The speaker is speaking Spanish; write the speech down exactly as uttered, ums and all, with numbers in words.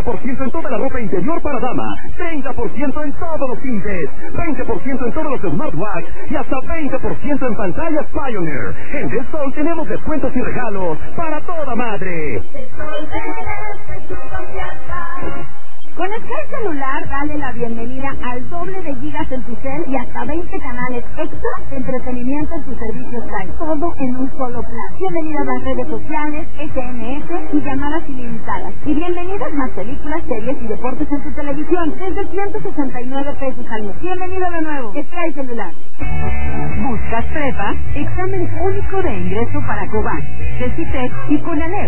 por ciento en toda la ropa interior para dama, treinta por ciento en todos los tintes, veinte por ciento en todos los smartwatches y hasta veinte por ciento en pantallas Pioneer. En The Sol tenemos descuentos y regalos para toda madre. Con Sky Celular, dale la bienvenida al doble de gigas en tu cel y hasta veinte canales extra de entretenimiento en tu servicio Sky. Todo en un solo plan. Bienvenida a las redes sociales, S M S y llamadas ilimitadas. Y bienvenidas más películas, series y deportes en tu televisión desde ciento sesenta y nueve pesos al mes. Bienvenido de nuevo, Sky Celular. ¿Buscas prepa? Examen único de ingreso para Cobán, CECITEC y CONALEP.